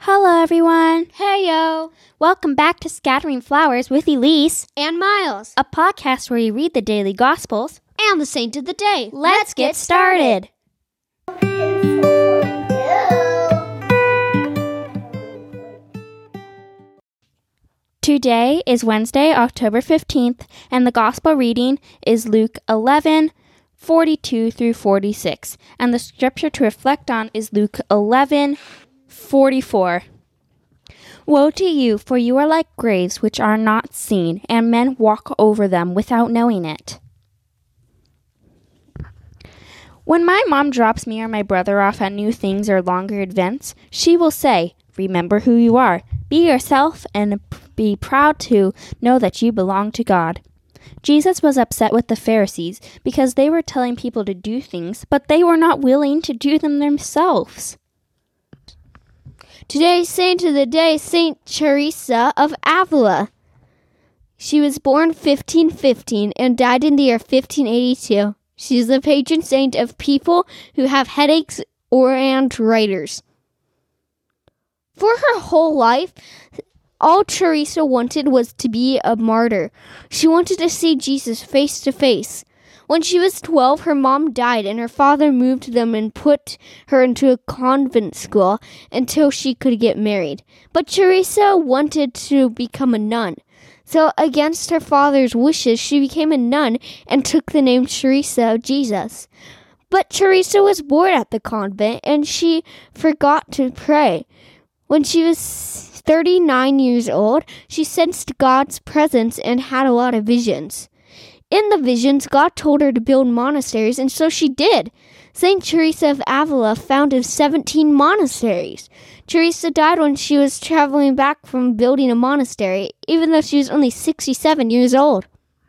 Hello, everyone. Hey, yo. Welcome back to Scattering Flowers with Elise And Miles. a podcast where we read the daily Gospels. And the saint of the day. Let's get started. Today is Wednesday, October 15th, and the Gospel reading is Luke 11:42 through 46. And the scripture to reflect on is Luke 11:44. Woe to you, for you are like graves which are not seen, and men walk over them without knowing it. When my mom drops me or my brother off at new things or longer events, she will say, "Remember who you are. Be yourself and be proud to know that you belong to God." Jesus was upset with the Pharisees because they were telling people to do things, but they were not willing to do them themselves. Today's saint of the day, Saint Teresa of Avila. She was born 1515 and died in the year 1582. She is the patron saint of people who have headaches and writers. For her whole life, all Teresa wanted was to be a martyr. She wanted to see Jesus face to face. When she was 12, her mom died and her father moved them and put her into a convent school until she could get married. But Teresa wanted to become a nun. So against her father's wishes, she became a nun and took the name Teresa of Jesus. But Teresa was bored at the convent and she forgot to pray. When she was 39 years old, she sensed God's presence and had a lot of visions. In the visions, God told her to build monasteries, and so she did. Saint Teresa of Avila founded 17 monasteries. Teresa died when she was traveling back from building a monastery, even though she was only 67 years old.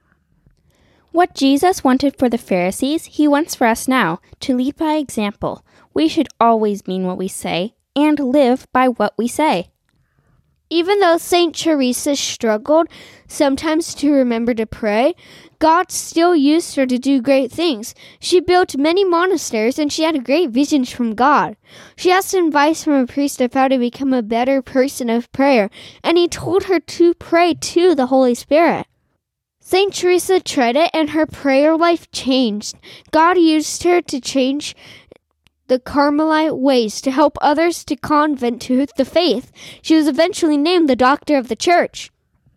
What Jesus wanted for the Pharisees, he wants for us now, to lead by example. We should always mean what we say and live by what we say. Even though Saint Teresa struggled sometimes to remember to pray, God still used her to do great things. She built many monasteries and she had great visions from God. She asked advice from a priest of how to become a better person of prayer, and he told her to pray to the Holy Spirit. Saint Teresa tried it and her prayer life changed. God used her to change the Carmelite ways to help others to convert to the faith. She was eventually named the Doctor of the Church.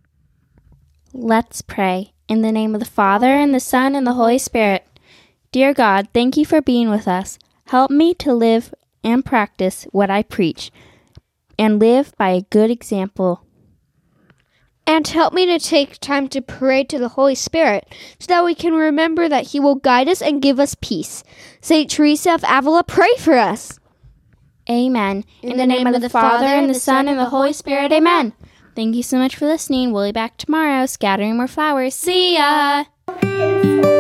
Let's pray. In the name of the Father, and the Son, and the Holy Spirit. Dear God, thank you for being with us. Help me to live and practice what I preach, and live by a good example. And help me to take time to pray to the Holy Spirit so that we can remember that He will guide us and give us peace. Saint Teresa of Avila, pray for us. Amen. In the name of the Father, and the Son, and the Holy Spirit. Amen. Thank you so much for listening. We'll be back tomorrow, scattering more flowers. See ya!